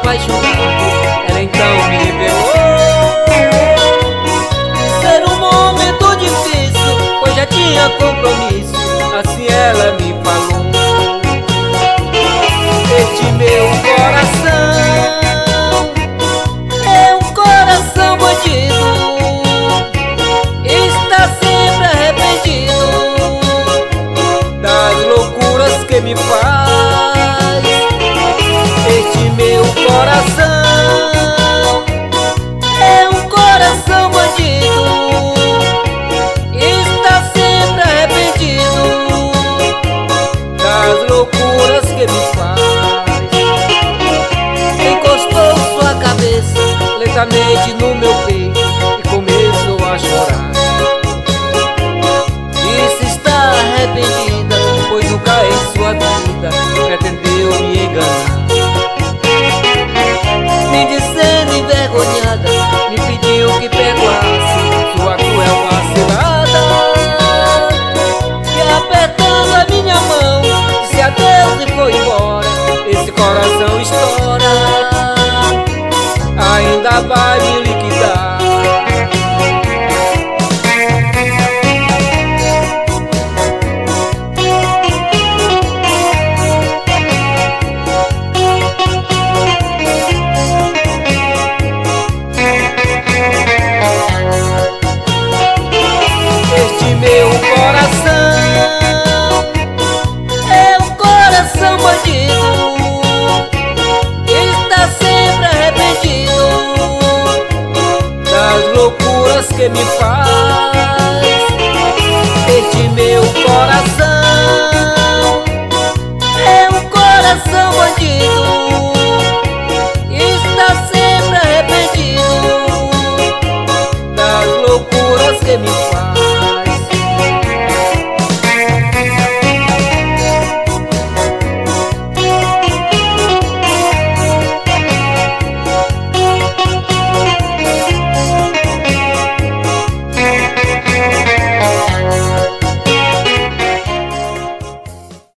apaixonado, ela então me revelou ser um momento difícil, pois já tinha compromisso, assim ela me falou. Este meu coração é um coração bandido, está sempre arrependido das loucuras que me faz. Este meu coração é um coração bandido, está sempre arrependido das loucuras que me faz. Encostou sua cabeça lentamente no meu